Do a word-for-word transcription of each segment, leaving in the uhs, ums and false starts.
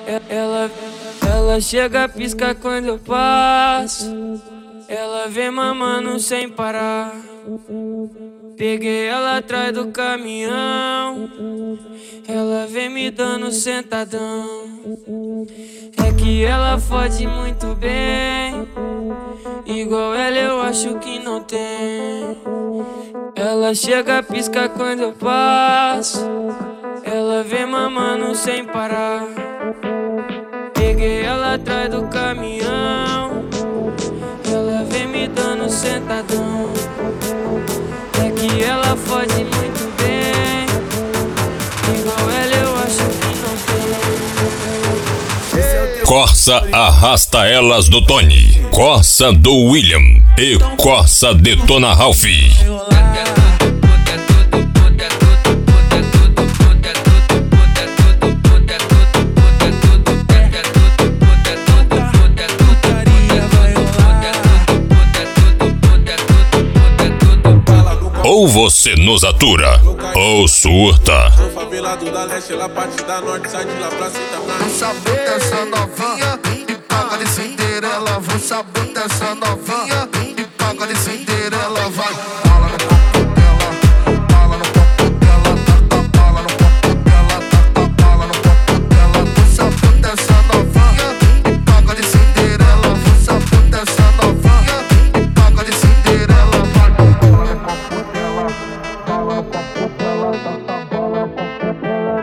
Ela, ela chega, pisca quando eu passo. Ela vem mamando sem parar. Peguei ela atrás do caminhão. Ela vem me dando sentadão. É que ela fode muito bem. Igual ela eu acho que não tem. Ela chega, pisca quando eu passo. Ela vem mamando sem parar. Peguei ela atrás do caminhão. Ela vem me dando sentadão. É que ela fode muito bem. Igual ela eu acho que não tem. Corsa Arrasta Elas do Tony, Corsa do William e Corsa Detona Ralph. Ou você nos atura, ou surta. Sou favelado da leste, ela parte da norte, sai de lá pra cima. Vou saber dessa novinha e paga de Cinderela. Vou saber dessa novinha e paga de Cinderela. Vai, bala no copo dela, bala no copo dela, taca bala no copo dela, taca bala no copo dela. Vou saber dessa novinha e paga de Cinderela. Vou saber dessa novinha e paga de Cinderela. Vai, bala no copo dela, bala no copo dela, taca bala no copo dela.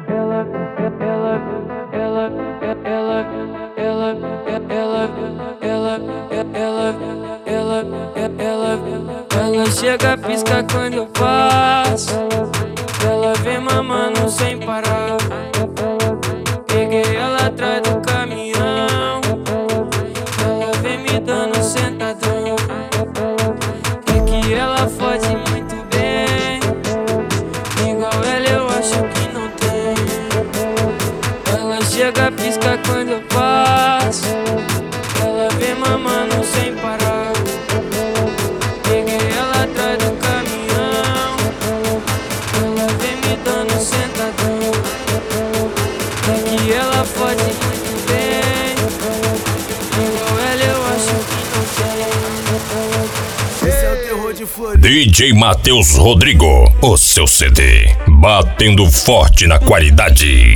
Ela chega, pisca quando eu passo. Ela vem mamando sem parar. Peguei ela atrás do caminhão. Ela vem me dando sentadão. É que ela fode muito bem. Igual ela eu acho que não tem. Ela chega, pisca quando eu passo. Ela vem mamando sem parar. Peguei ela atrás do caminhão. Ela vem me dando sentadão. É que ela fode muito bem. Igual ela eu acho que não tem. Esse é o terror de Floripa. D J Matheus Rodrigo, o seu C D, batendo forte na qualidade.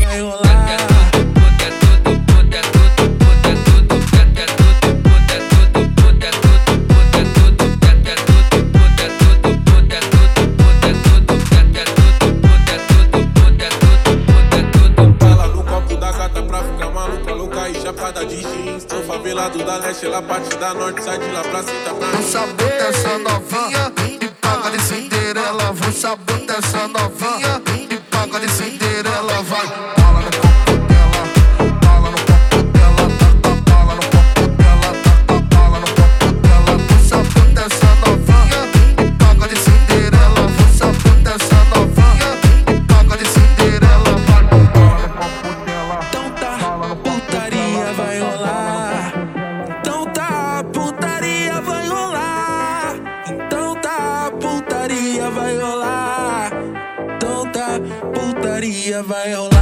Bala no copo da gata pra ficar maluca, louca e chapada de jeans. Sou favelado da leste, ela parte da norte, sai de lá pra cima. Vou saber dessa novinha e paga de Cinderela. Vou saber dessa novinha e paga de Cinderela. Vai, bala no copo dela, bala no copo dela, taca bala no copo dela, taca bala no copo dela. Vou saber dessa novinha e paga de Cinderela. Vou saber dessa novinha e paga de Cinderela. Vai, bala no copo dela. Então tá, putaria vai rolar. Então tá, putaria vai rolar. Então tá, putaria vai rolar. Então tá, putaria vai rolar.